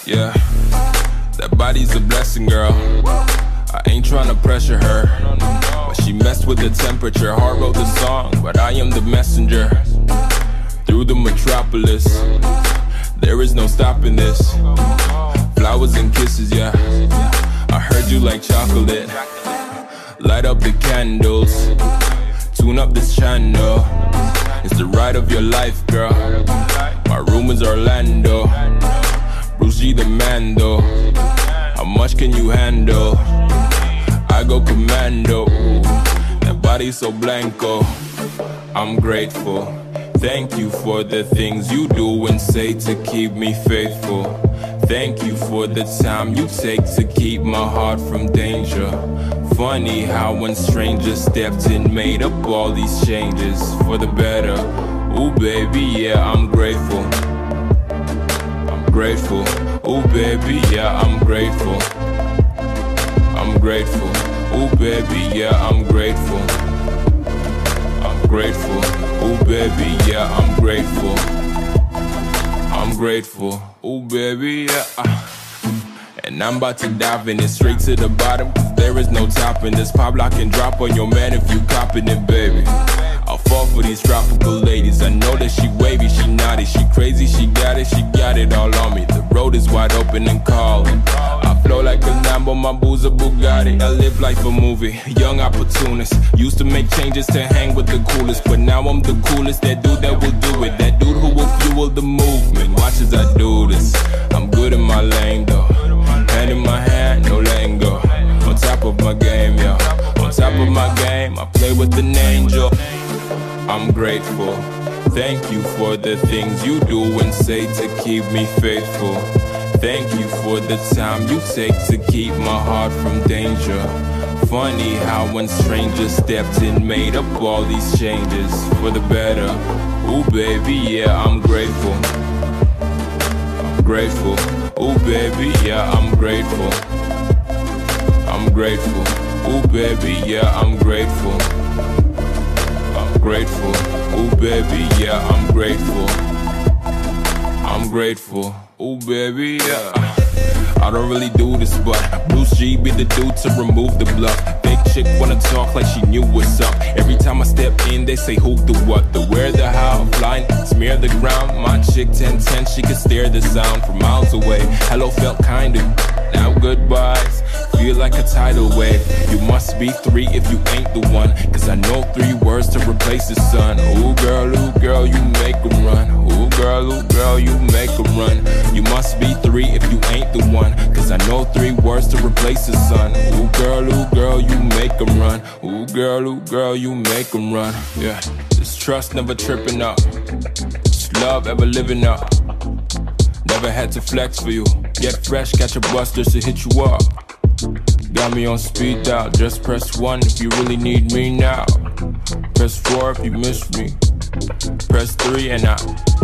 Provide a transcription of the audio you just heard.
Yeah, that body's a blessing, girl. I ain't tryna pressure her, but she messed with the temperature. Heart wrote the song, but I am the messenger. Through the metropolis, there is no stopping this. Flowers and kisses, yeah. I heard you like chocolate. Light up the candles, tune up this channel. It's the ride of your life, girl. My room is Orlando, Bruce G the Mando. How much can you handle? I go commando. That body so blanco. I'm grateful. Thank you for the things you do and say to keep me faithful. Thank you for the time you take to keep my heart from danger. Funny how when strangers stepped in, made up all these changes for the better. Ooh baby, yeah, I'm grateful. I'm grateful. Ooh baby, yeah, I'm grateful. I'm grateful. Ooh baby, yeah, I'm grateful. I'm grateful. Ooh baby, yeah, I'm grateful. I'm grateful. Ooh baby, yeah. And I'm about to dive in it straight to the bottom, cause there is no topping this. Pop, lock, and drop on your man if you copping it, baby. I'll fall for these tropical ladies. I know that she wavy, she naughty, she crazy, she got it all on me. The road is wide open and calling. I flow like a Lambo, my boo's a Bugatti. I live like a movie, young opportunist. Used to make changes to hang with the coolest, but now I'm the coolest. That dude that will do it, that dude who will fuel the movement. Watch as I do this. I'm good in my lane though. Hand in my hand, no letting go. On top of my game, yo. On top of my game, I play with an angel. I'm grateful. Thank you for the things you do and say to keep me faithful. Thank you for the time you take to keep my heart from danger. Funny how when strangers stepped in, made up all these changes for the better. Ooh baby, yeah, I'm grateful. I'm grateful. Ooh baby, yeah, I'm grateful. I'm grateful. Ooh baby, yeah, I'm grateful. I'm grateful. Ooh baby, yeah, I'm grateful. I'm grateful. Ooh baby, yeah. I don't really do this, but Bruce G be the dude to remove the bluff. Fake chick wanna talk like she knew what's up. Every time I step in, they say who, the what, the where, the how. Flying, smear the ground. My chick 1010, she can stare the sound from miles away. Hello felt kinda, now goodbyes feel like a tidal wave. You must be 3 if you ain't the one, cause I know 3 words to replace the sun. Ooh girl, you make 'em run. Ooh girl, you make 'em run. You must be 3 if you ain't the one, cause I know 3 words to replace the sun. Ooh girl, you make 'em run. Ooh girl, you make 'em run. Yeah, this trust never tripping up, this love ever living up. Never had to flex for you. Get fresh, catch a bus just to hit you up. Got me on speed dial, just press 1 if you really need me now. Press 4 if you miss me. Press 3 and I